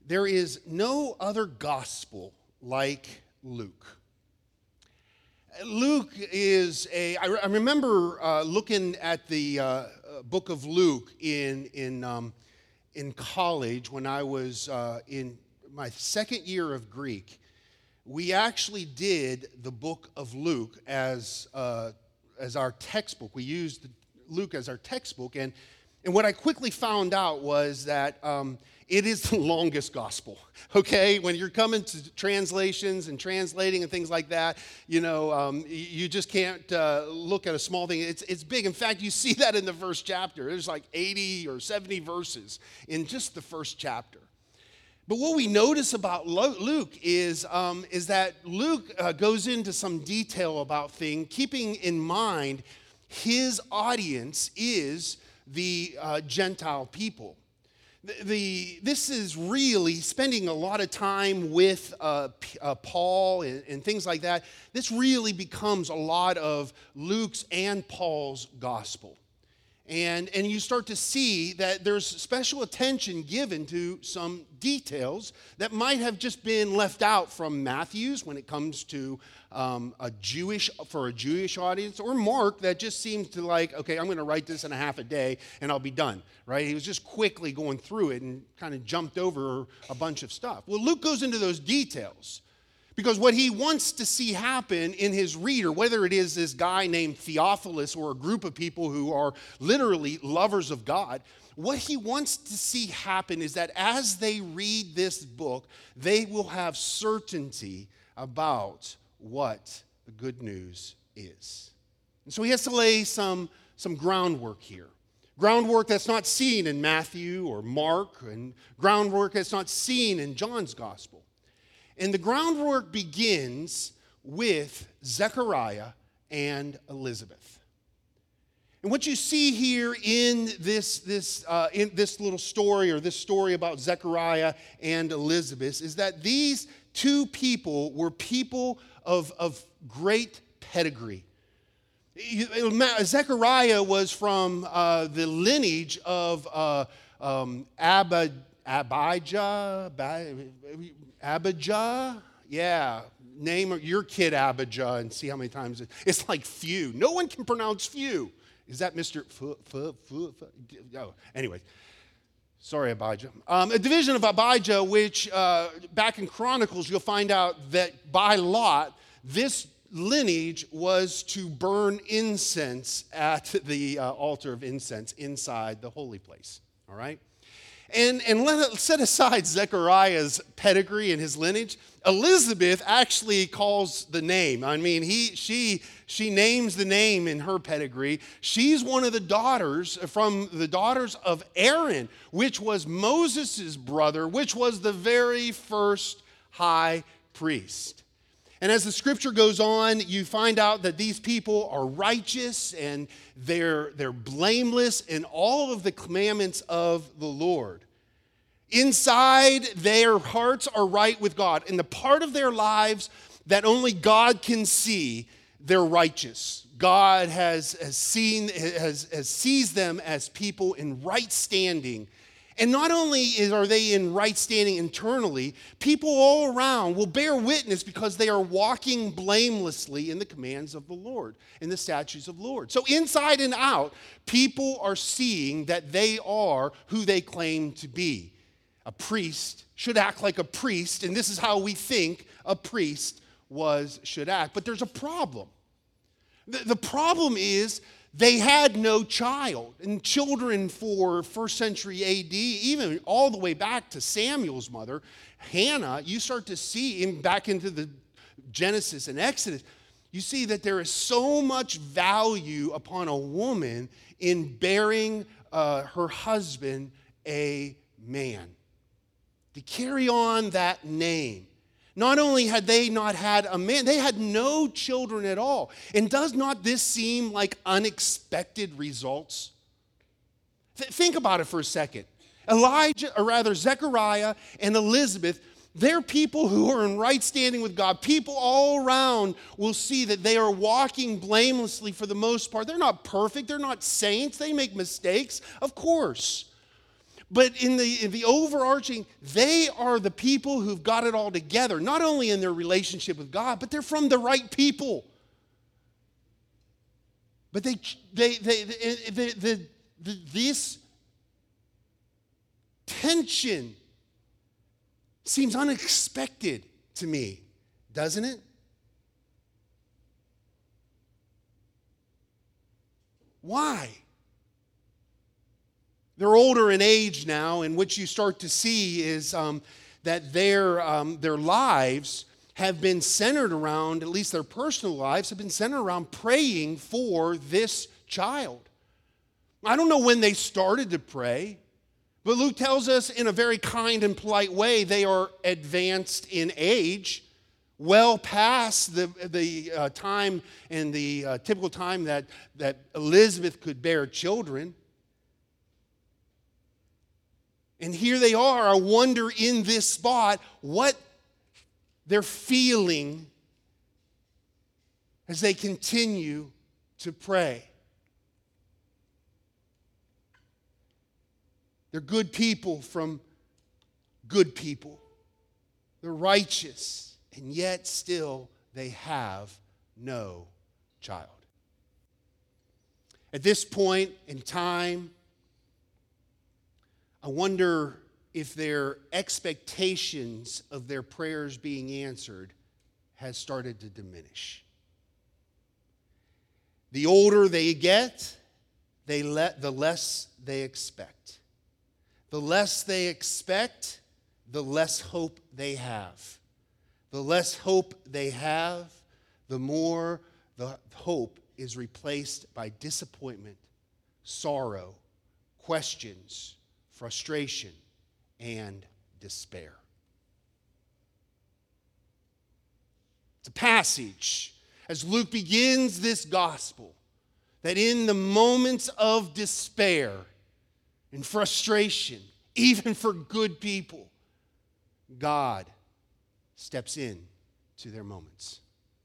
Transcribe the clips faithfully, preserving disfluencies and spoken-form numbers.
There is no other gospel like Luke. Luke is a, I, I remember uh, looking at the uh, book of Luke in, in, um, in college when I was uh, in my second year of Greek. We actually did the book of Luke as, uh, as our textbook. We used Luke as our textbook, and, and what I quickly found out was that um, it is the longest gospel, okay? When you're coming to translations and translating and things like that, you know, um, you just can't uh, look at a small thing. It's, it's big. In fact, you see that in the first chapter. There's like eighty or seventy verses in just the first chapter. But what we notice about Luke is, um, is that Luke uh, goes into some detail about things, keeping in mind his audience is the uh, Gentile people. The, the, this is really spending a lot of time with uh, uh, Paul and, and things like that. This really becomes a lot of Luke's and Paul's gospel. And, and you start to see that there's special attention given to some details that might have just been left out from Matthew's when it comes to um, a Jewish, for a Jewish audience, or Mark that just seems to like, okay, I'm going to write this in a half a day and I'll be done, right? He was just quickly going through it and kind of jumped over a bunch of stuff. Well, Luke goes into those details. Because what he wants to see happen in his reader, whether it is this guy named Theophilus or a group of people who are literally lovers of God, what he wants to see happen is that as they read this book, they will have certainty about what the good news is. And so he has to lay some, some groundwork here. Groundwork that's not seen in Matthew or Mark, and groundwork that's not seen in John's gospel. And the groundwork begins with Zechariah and Elizabeth. And what you see here in this, this, uh, in this little story, or this story about Zechariah and Elizabeth, is that these two people were people of, of great pedigree. Zechariah was from uh, the lineage of uh, um, Abba, Abijah, Abijah, yeah, name your kid Abijah and see how many times it, it's like few. No one can pronounce few. Is that Mister F, F, F, F? Oh, anyway, sorry, Abijah. Um, a division of Abijah, which uh, back in Chronicles, you'll find out that by lot, this lineage was to burn incense at the uh, altar of incense inside the holy place, all right? And, and let it set aside Zechariah's pedigree and his lineage. Elizabeth actually calls the name. I mean, he, she, she names the name in her pedigree. She's one of the daughters from the daughters of Aaron, which was Moses' brother, which was the very first high priest. And as the scripture goes on, you find out that these people are righteous and they're, they're blameless in all of the commandments of the Lord. Inside, their hearts are right with God. In the part of their lives that only God can see, they're righteous. God has, has seen, has, has sees them as people in right standing. And not only is, are they in right standing internally, people all around will bear witness because they are walking blamelessly in the commands of the Lord, in the statutes of the Lord. So inside and out, people are seeing that they are who they claim to be. A priest should act like a priest, and this is how we think a priest was should act. But there's a problem. The, the problem is they had no child. And children for first century A D, even all the way back to Samuel's mother, Hannah, you start to see in, back into the Genesis and Exodus, you see that there is so much value upon a woman in bearing uh, her husband a man. To carry on that name. Not only had they not had a man, they had no children at all. And does not this seem like unexpected results? Th- think about it for a second. Elijah, or rather Zechariah and Elizabeth, they're people who are in right standing with God. People all around will see that they are walking blamelessly for the most part. They're not perfect. They're not saints. They make mistakes, of course. But in the, in the overarching, they are the people who've got it all together, not only in their relationship with God, but they're from the right people. But they, they, they, they, they, they, they this tension seems unexpected to me, doesn't it? Why? They're older in age now, and what you start to see is um, that their, um, their lives have been centered around, at least their personal lives, have been centered around praying for this child. I don't know when they started to pray, but Luke tells us in a very kind and polite way they are advanced in age, well past the, the uh, time and the uh, typical time that, that Elizabeth could bear children. And here they are. I wonder in this spot what they're feeling as they continue to pray. They're good people from good people. They're righteous, and yet still they have no child. At this point in time, I wonder if their expectations of their prayers being answered has started to diminish. The older they get, they let, the less they expect. The less they expect, the less hope they have. The less hope they have, the more the hope is replaced by disappointment, sorrow, questions, frustration, and despair. It's a passage as Luke begins this gospel that in the moments of despair and frustration, even for good people, God steps in to their moments.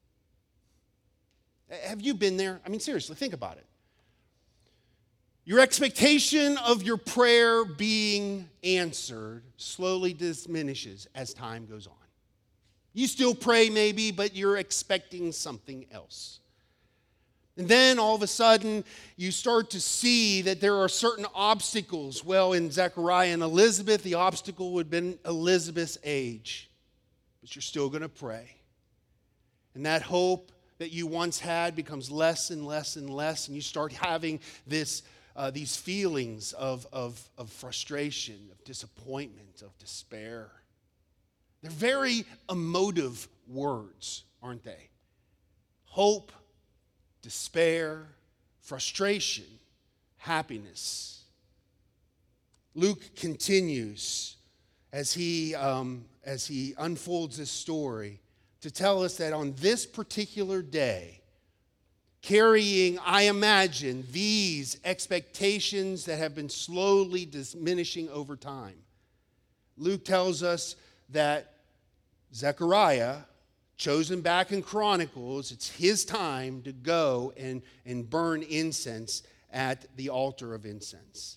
Have you been there? I mean, seriously, think about it. Your expectation of your prayer being answered slowly diminishes as time goes on. You still pray maybe, but you're expecting something else. And then all of a sudden, you start to see that there are certain obstacles. Well, in Zechariah and Elizabeth, the obstacle would have been Elizabeth's age. But you're still going to pray. And that hope that you once had becomes less and less and less, and you start having this Uh, these feelings of, of, of frustration, of disappointment, of despair. They're very emotive words, aren't they? Hope, despair, frustration, happiness. Luke continues as he, um, as he unfolds this story to tell us that on this particular day, carrying, I imagine, these expectations that have been slowly diminishing over time. Luke tells us that Zechariah, chosen back in Chronicles, it's his time to go and, and burn incense at the altar of incense.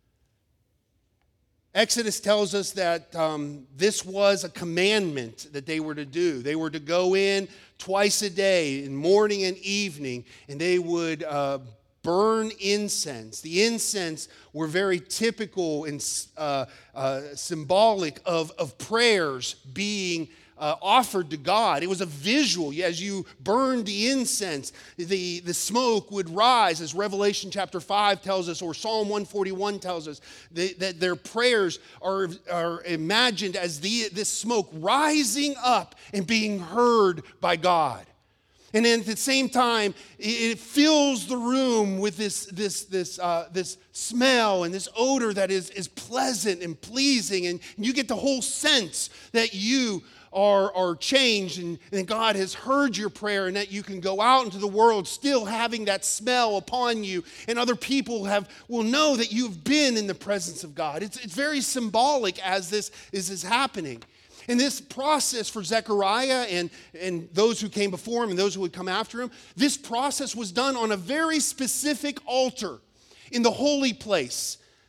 Exodus tells us that um, this was a commandment that they were to do. They were to go in twice a day, in morning and evening, and they would uh, burn incense. The incense were very typical and uh, uh, symbolic of, of prayers being Uh, offered to God. It was a visual. As you burned the incense, the, the smoke would rise, as Revelation chapter five tells us, or Psalm one forty-one tells us, that, that their prayers are, are imagined as the, this smoke rising up and being heard by God. And then at the same time, it fills the room with this, this, this, uh, this smell and this odor that is, is pleasant and pleasing. And you get the whole sense that you Are, are changed and, and God has heard your prayer, and that you can go out into the world still having that smell upon you, and other people have will know that you've been in the presence of God. It's, it's very symbolic as this is, is happening. And this process for Zechariah and, and those who came before him and those who would come after him, this process was done on a very specific altar in the holy place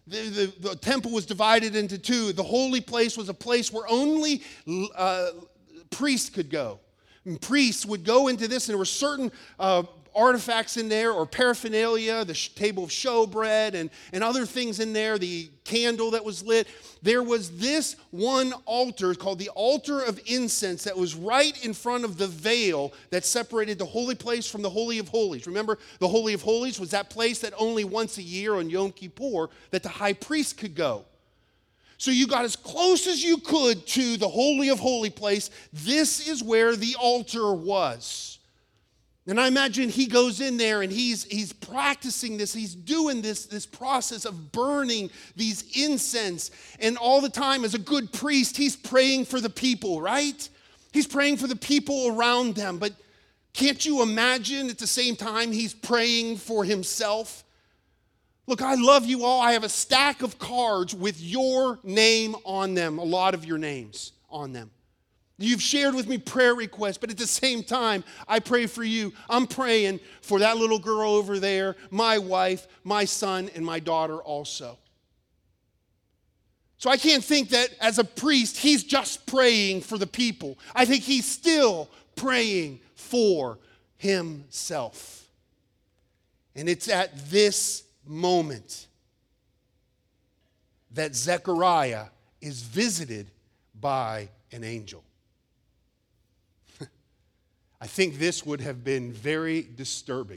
The, the, the temple was divided into two. The holy place was a place where only uh, priests could go. And priests would go into this, and there were certain uh, artifacts in there, or paraphernalia, the sh- table of showbread, and, and other things in there, the candle that was lit. There was this one altar called the altar of incense that was right in front of the veil that separated the holy place from the Holy of Holies. Remember, the Holy of Holies was that place that only once a year on Yom Kippur that the high priest could go. So you got as close as you could to the Holy of Holy place. This is where the altar was. And I imagine he goes in there and he's, he's practicing this. He's doing this, this process of burning these incense. And all the time, as a good priest, he's praying for the people, right? He's praying for the people around them. But can't you imagine at the same time he's praying for himself? Look, I love you all. I have a stack of cards with your name on them, a lot of your names on them. You've shared with me prayer requests, but at the same time, I pray for you. I'm praying for that little girl over there, my wife, my son, and my daughter also. So I can't think that as a priest, he's just praying for the people. I think he's still praying for himself. And it's at this moment that Zechariah is visited by an angel. I think this would have been very disturbing.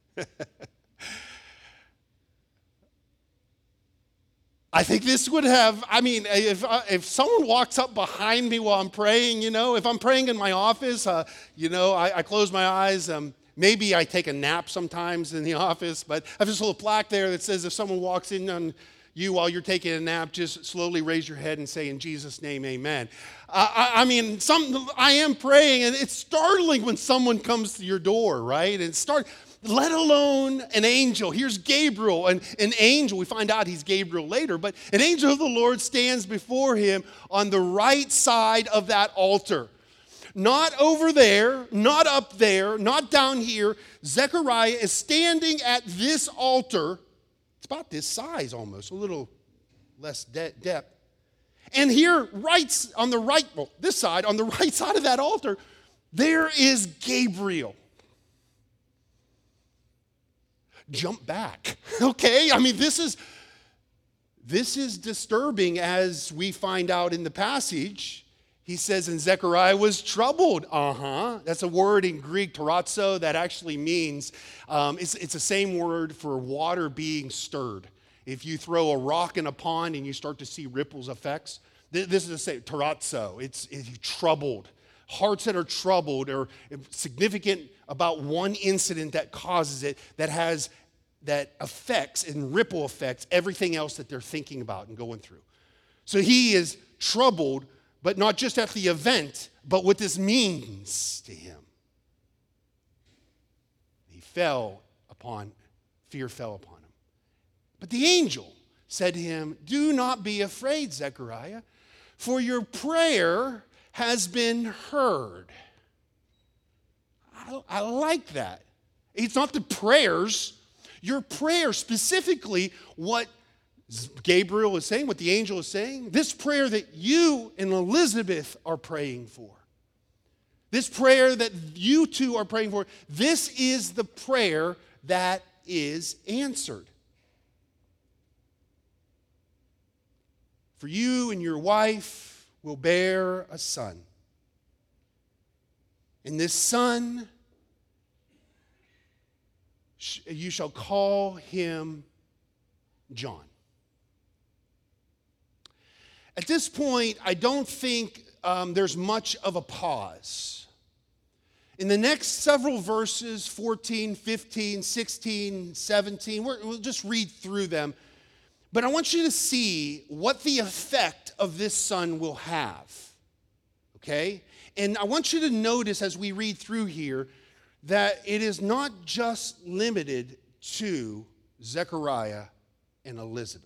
I think this would have, I mean, if if someone walks up behind me while I'm praying, you know, if I'm praying in my office, uh, you know, I, I close my eyes. Um, maybe I take a nap sometimes in the office, but I have this little plaque there that says if someone walks in on you while you're taking a nap, just slowly raise your head and say, in Jesus' name, amen. Uh, I, I mean, some, I am praying, and it's startling when someone comes to your door, right? And start, let alone an angel. Here's Gabriel, and an angel. We find out he's Gabriel later, but an angel of the Lord stands before him on the right side of that altar. Not over there, not up there, not down here. Zechariah is standing at this altar. It's about this size almost, a little less de- depth. And here, right on the right, well, this side, on the right side of that altar, there is Gabriel. Jump back, okay? I mean, this is, this is disturbing as we find out in the passage. He says, and Zechariah was troubled. Uh-huh. That's a word in Greek, tarazzo, that actually means, um, it's, it's the same word for water being stirred. If you throw a rock in a pond and you start to see ripples effects, th- this is the same, tarazzo. It's, it's troubled. Hearts that are troubled or significant about one incident that causes it, that has, that affects and ripple affects everything else that they're thinking about and going through. So he is troubled, but not just at the event, but what this means to him. He fell upon, fear fell upon him. But the angel said to him, do not be afraid, Zechariah, for your prayer has been heard. I, I like that. It's not the prayers, your prayer specifically, what Gabriel is saying, what the angel is saying, this prayer that you and Elizabeth are praying for, this prayer that you two are praying for, this is the prayer that is answered. For you and your wife will bear a son. And this son, you shall call him John. At this point, I don't think um, there's much of a pause. In the next several verses, fourteen, fifteen, sixteen, seventeen, we're, we'll just read through them. But I want you to see what the effect of this son will have, okay? And I want you to notice as we read through here that it is not just limited to Zechariah and Elizabeth.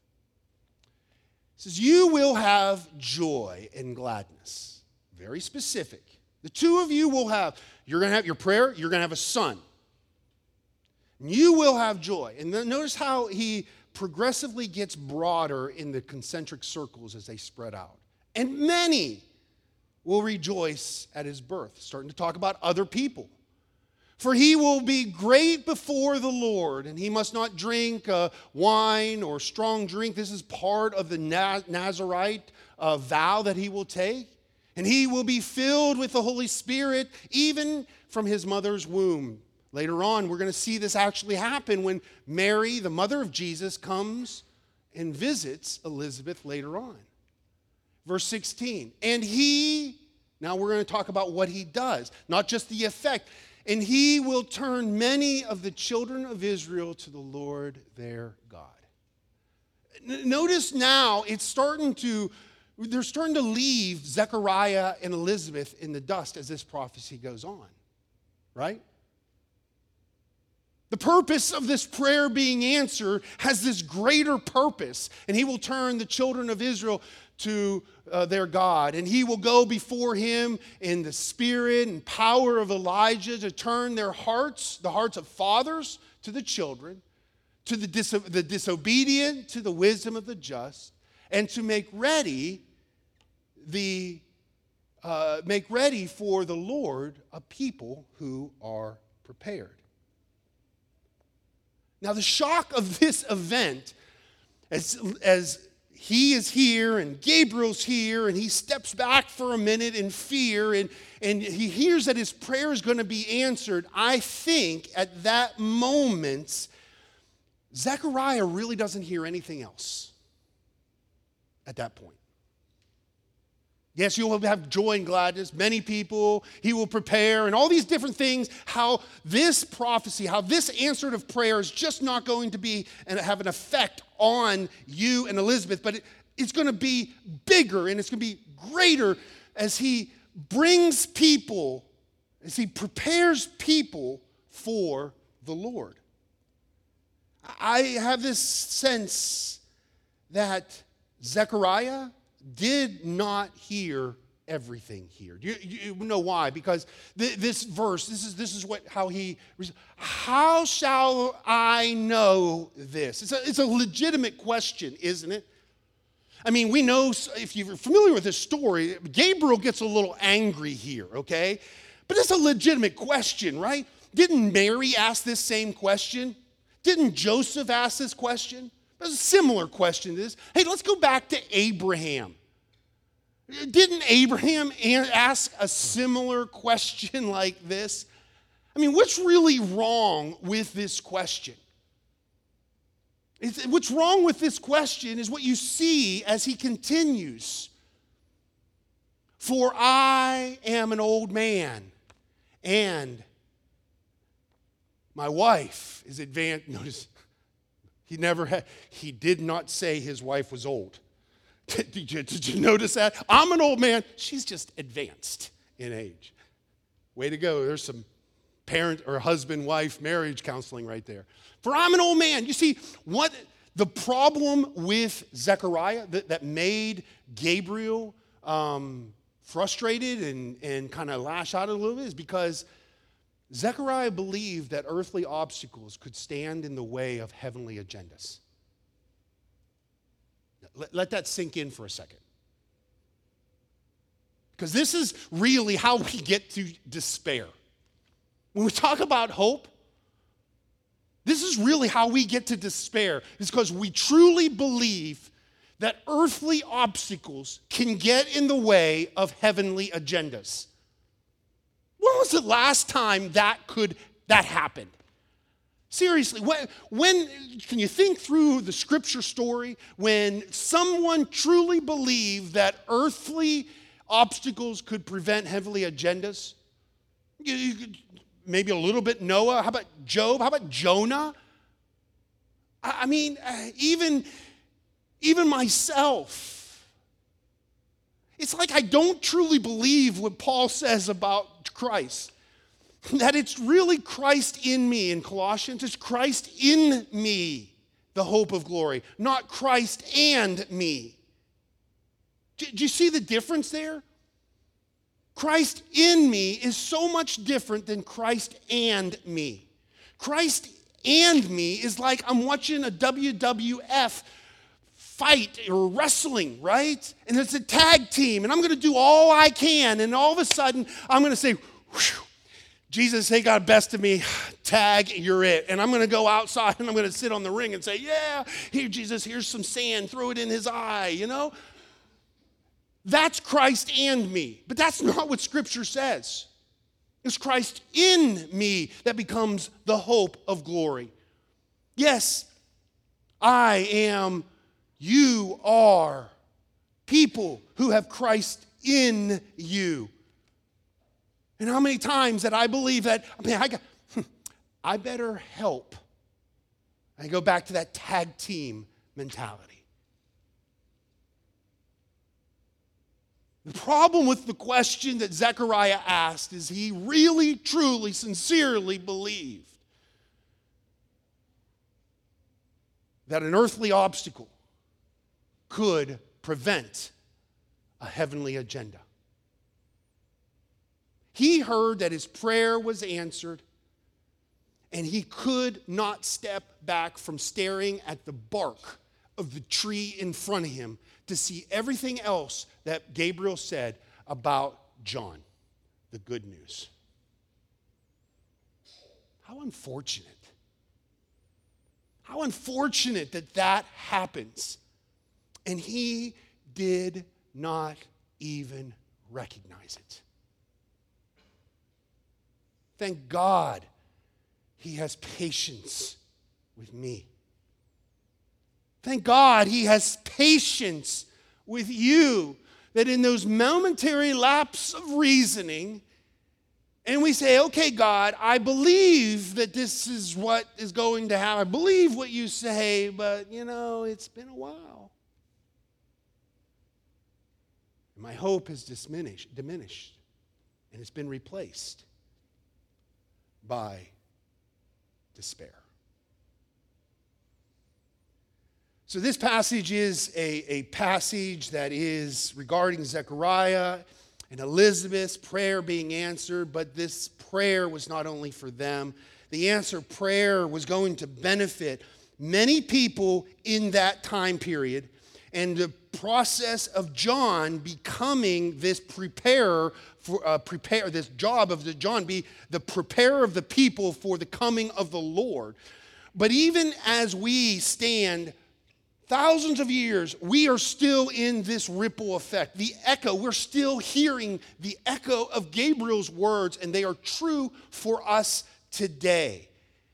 It says, you will have joy and gladness. Very specific. The two of you will have, you're going to have your prayer, you're going to have a son. You will have joy. And then notice how he progressively gets broader in the concentric circles as they spread out. And many will rejoice at his birth, starting to talk about other people. For he will be great before the Lord, and he must not drink uh, wine or strong drink. This is part of the Nazirite uh, vow that he will take. And he will be filled with the Holy Spirit, even from his mother's womb. Later on, we're going to see this actually happen when Mary, the mother of Jesus, comes and visits Elizabeth later on. Verse sixteen, and he, now we're going to talk about what he does, not just the effect. And he will turn many of the children of Israel to the Lord their God. N- notice now it's starting to, they're starting to leave Zechariah and Elizabeth in the dust as this prophecy goes on, right? The purpose of this prayer being answered has this greater purpose, and he will turn the children of Israel to uh, their God, and he will go before him in the spirit and power of Elijah to turn their hearts, the hearts of fathers, to the children, to the, dis- the disobedient, to the wisdom of the just, and to make ready the uh, make ready for the Lord a people who are prepared. Now, the shock of this event, as, as he is here and Gabriel's here, and he steps back for a minute in fear, and, and he hears that his prayer is going to be answered, I think at that moment, Zechariah really doesn't hear anything else at that point. Yes, you will have joy and gladness, many people, he will prepare, and all these different things, how this prophecy, how this answer of prayer is just not going to be and have an effect on you and Elizabeth, but it, it's going to be bigger and it's going to be greater as he brings people, as he prepares people for the Lord. I have this sense that Zechariah did not hear everything here. You, you know why? Because th- this verse, this is this is what how he. How shall I know this? It's a, it's a legitimate question, isn't it? I mean, we know if you're familiar with this story, Gabriel gets a little angry here, okay? But it's a legitimate question, right? Didn't Mary ask this same question? Didn't Joseph ask this question? There's a similar question to this. Hey, let's go back to Abraham. Didn't Abraham ask a similar question like this? I mean, what's really wrong with this question? It's, what's wrong with this question is what you see as he continues. For I am an old man, and my wife is advanced. Notice, he never had, he did not say his wife was old. Did you, did you notice that? I'm an old man. She's just advanced in age. Way to go. There's some parent or husband-wife marriage counseling right there. For I'm an old man. You see, what the problem with Zechariah that, that made Gabriel um, frustrated and, and kind of lash out a little bit is because Zechariah believed that earthly obstacles could stand in the way of heavenly agendas. Let, let that sink in for a second. Because this is really how we get to despair. When we talk about hope, this is really how we get to despair. It's because we truly believe that earthly obstacles can get in the way of heavenly agendas. When was the last time that could that happened? Seriously, when, when can you think through the scripture story when someone truly believed that earthly obstacles could prevent heavenly agendas? You, you could, maybe a little bit Noah. How about Job? How about Jonah? I, I mean, uh, even, even myself. It's like I don't truly believe what Paul says about Christ. That it's really Christ in me in Colossians. It's Christ in me, the hope of glory, not Christ and me. Do, do you see the difference there? Christ in me is so much different than Christ and me. Christ and me is like I'm watching a W W F fight or wrestling, right? And it's a tag team, and I'm going to do all I can, and all of a sudden, I'm going to say, whew, Jesus, they got best of me, tag, you're it. And I'm going to go outside, and I'm going to sit on the ring and say, yeah, here, Jesus, here's some sand, throw it in his eye, you know? That's Christ and me. But that's not what Scripture says. It's Christ in me that becomes the hope of glory. Yes, I am, you are people who have Christ in you. And how many times that I believe that, I mean, I, got, I better help. I go back to that tag team mentality. The problem with the question that Zechariah asked is he really, truly, sincerely believed that an earthly obstacle could prevent a heavenly agenda. He heard that his prayer was answered, and he could not step back from staring at the bark of the tree in front of him to see everything else that Gabriel said about John, the good news. How unfortunate. How unfortunate that that happens. And he did not even recognize it. Thank God he has patience with me. Thank God he has patience with you, that in those momentary lapses of reasoning, and we say, okay, God, I believe that this is what is going to happen. I believe what you say, but, you know, it's been a while. And my hope has diminished, diminished, and it's been replaced by despair. So this passage is a, a passage that is regarding Zechariah and Elizabeth's prayer being answered, but this prayer was not only for them. The answered prayer was going to benefit many people in that time period, and the process of John becoming this preparer for uh, prepare this job of the John be the preparer of the people for the coming of the Lord. But even as we stand thousands of years, we are still in this ripple effect. The echo, we're still hearing the echo of Gabriel's words, and they are true for us today.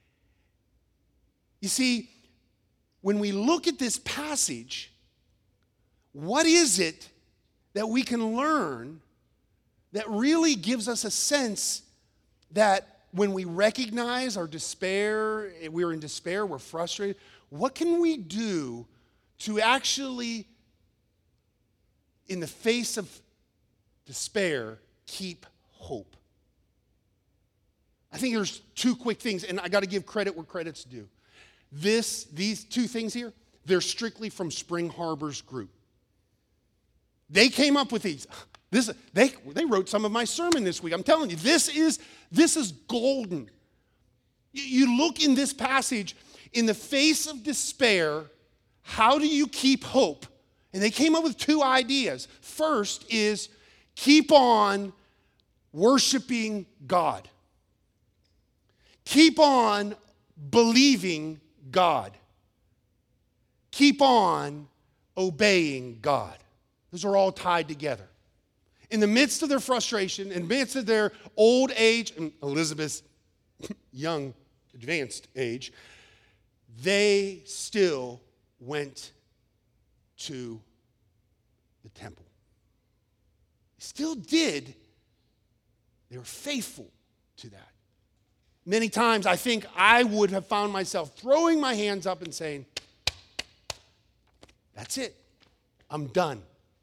You see, when we look at this passage, what is it that we can learn that really gives us a sense that when we recognize our despair, we're in despair, we're frustrated, what can we do to actually, in the face of despair, keep hope? I think there's two quick things, and I got to give credit where credit's due. This, these two things here, they're strictly from Spring Harbor's group. They came up with these. This, they, they wrote some of my sermon this week. I'm telling you, this is, this is golden. You look in this passage, in the face of despair, how do you keep hope? And they came up with two ideas. First is keep on worshiping God. Keep on believing God. Keep on obeying God. Those are all tied together. In the midst of their frustration, in the midst of their old age, and Elizabeth's young, advanced age, they still went to the temple. They still did. They were faithful to that. Many times I think I would have found myself throwing my hands up and saying, that's it. I'm done.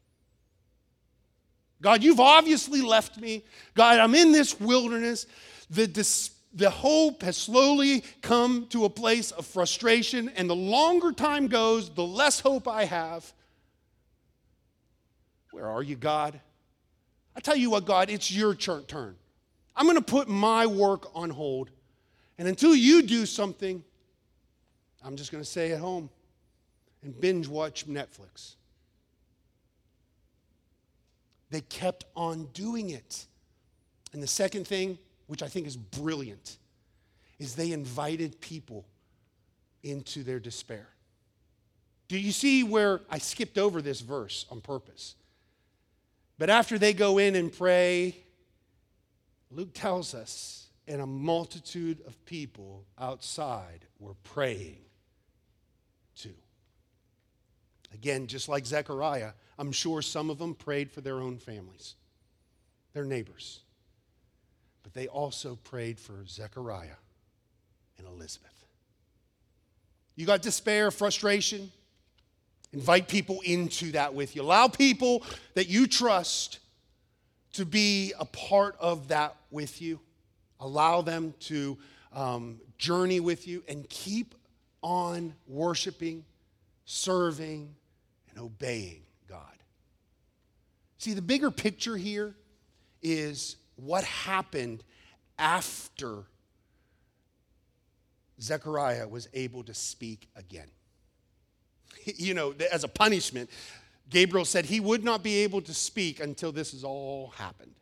God, you've obviously left me. God, I'm in this wilderness. The, dis- the hope has slowly come to a place of frustration, and the longer time goes, the less hope I have. Where are you, God? I tell you what, God, it's your turn. I'm going to put my work on hold, and until you do something, I'm just going to stay at home and binge watch Netflix. They kept on doing it. And the second thing, which I think is brilliant, is they invited people into their despair. Do you see where I skipped over this verse on purpose? But after they go in and pray, Luke tells us, and a multitude of people outside were praying too. Again, just like Zechariah, I'm sure some of them prayed for their own families, their neighbors. But they also prayed for Zechariah and Elizabeth. You got despair, frustration? Invite people into that with you. Allow people that you trust to be a part of that with you. Allow them to um, journey with you and keep on worshiping, serving, and obeying God. See, the bigger picture here is what happened after Zechariah was able to speak again. You know, as a punishment, Gabriel said he would not be able to speak until this has all happened.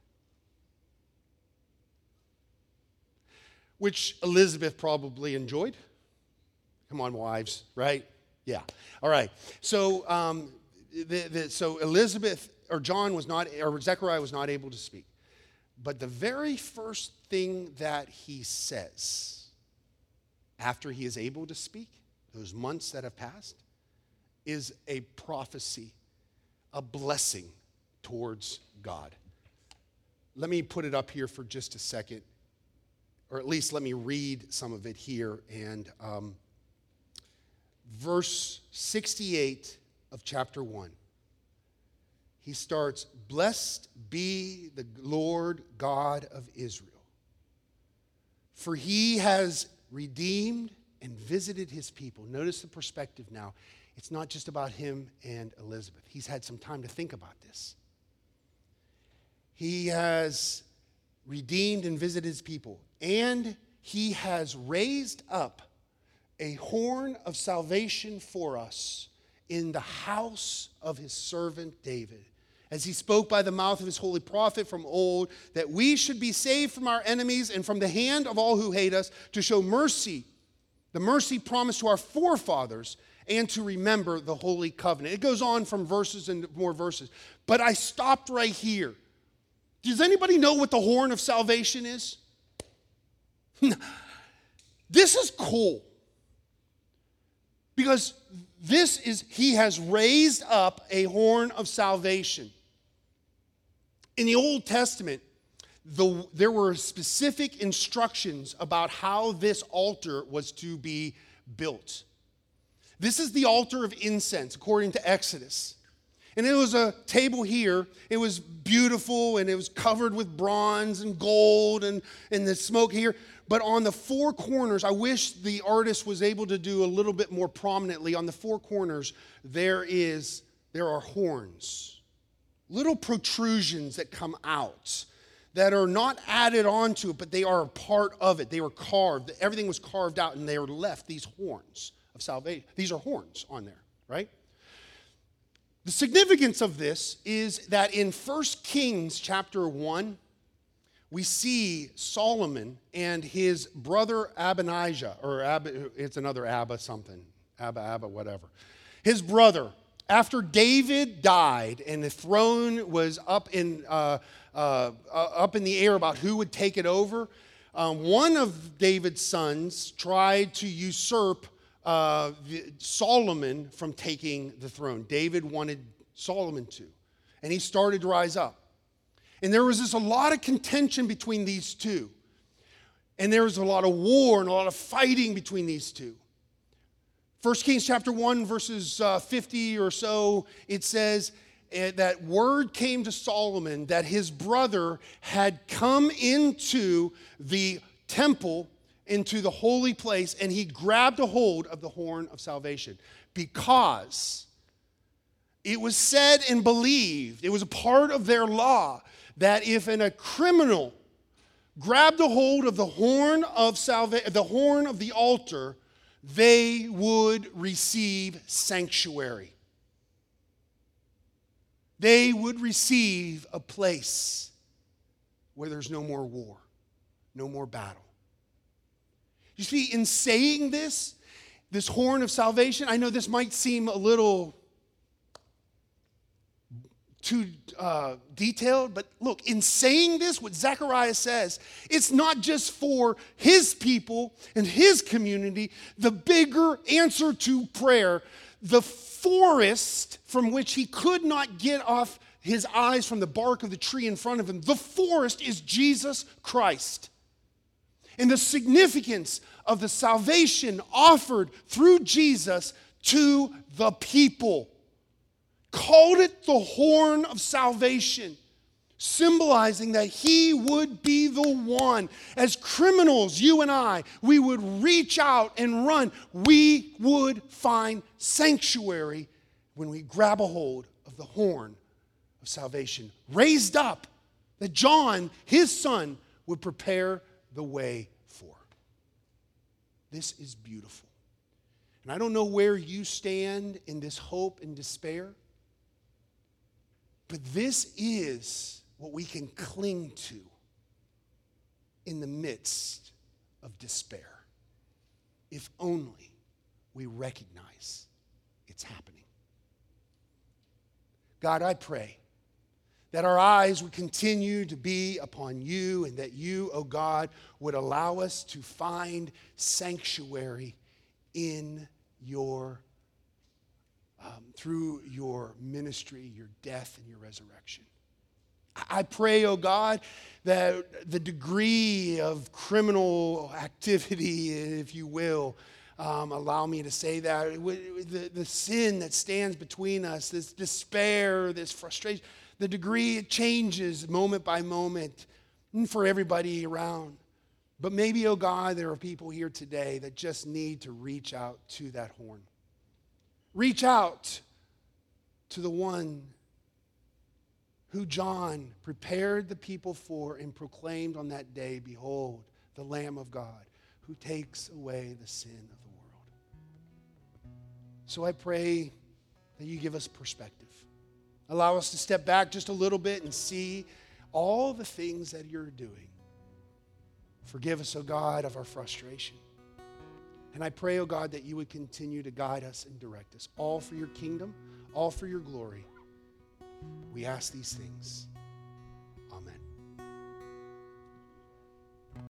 Which Elizabeth probably enjoyed. Come on, wives, right? Yeah. All right. So, um, the, the, so Elizabeth or John was not, or Zechariah was not able to speak. But the very first thing that he says after he is able to speak, those months that have passed, is a prophecy, a blessing towards God. Let me put it up here for just a second, or at least let me read some of it here. And um, verse sixty-eight of chapter one, he starts, "Blessed be the Lord God of Israel, for he has redeemed and visited his people." Notice the perspective now. It's not just about him and Elizabeth. He's had some time to think about this. He has redeemed and visited his people, and he has raised up a horn of salvation for us in the house of his servant David, as he spoke by the mouth of his holy prophet from old, that we should be saved from our enemies and from the hand of all who hate us, to show mercy, the mercy promised to our forefathers, and to remember the holy covenant. It goes on from verses and more verses. But I stopped right here. Does anybody know what the horn of salvation is? This is cool. Because this is, he has raised up a horn of salvation. In the Old Testament, the, there were specific instructions about how this altar was to be built. This is the altar of incense, according to Exodus. And it was a table here. It was beautiful, and it was covered with bronze and gold and, and the smoke here. But on the four corners, I wish the artist was able to do a little bit more prominently. On the four corners, there is, there are horns. Little protrusions that come out that are not added onto it, but they are a part of it. They were carved. Everything was carved out, and they were left, these horns of salvation. These are horns on there, right? The significance of this is that in First Kings chapter one, we see Solomon and his brother Abinijah, or Ab, it's another Abba something, Abba, Abba, whatever. His brother, after David died and the throne was up in, uh, uh, uh, up in the air about who would take it over, um, one of David's sons tried to usurp Uh, Solomon from taking the throne. David wanted Solomon to, and he started to rise up. And there was just a lot of contention between these two. And there was a lot of war and a lot of fighting between these two. First Kings chapter one, verses uh, fifty or so, it says uh, that word came to Solomon that his brother had come into the temple, into the holy place, and he grabbed a hold of the horn of salvation, because it was said and believed, it was a part of their law, that if an, a criminal grabbed a hold of the horn of salvation, the horn of the altar, they would receive sanctuary. They would receive a place where there's no more war, no more battle. You see, in saying this, this horn of salvation, I know this might seem a little too uh, detailed, but look, in saying this, what Zechariah says, it's not just for his people and his community. The bigger answer to prayer, the forest from which he could not get off his eyes from the bark of the tree in front of him, the forest is Jesus Christ. And the significance of the salvation offered through Jesus to the people. Called it the horn of salvation, symbolizing that he would be the one. As criminals, you and I, we would reach out and run. We would find sanctuary when we grab a hold of the horn of salvation, raised up, that John, his son, would prepare the way for. This is beautiful. And I don't know where you stand in this hope and despair, but this is what we can cling to in the midst of despair, if only we recognize it's happening. God, I pray that our eyes would continue to be upon you, and that you, oh God, would allow us to find sanctuary in your Um, through your ministry, your death, and your resurrection. I pray, oh God, that the degree of criminal activity, if you will, um, allow me to say that, the, the sin that stands between us, this despair, this frustration, the degree it changes moment by moment for everybody around. But maybe, oh God, there are people here today that just need to reach out to that horn. Reach out to the one who John prepared the people for and proclaimed on that day, behold, the Lamb of God who takes away the sin of the world. So I pray that you give us perspective. Allow us to step back just a little bit and see all the things that you're doing. Forgive us, O God, of our frustration. And I pray, oh God, that you would continue to guide us and direct us, all for your kingdom, all for your glory. We ask these things. Amen.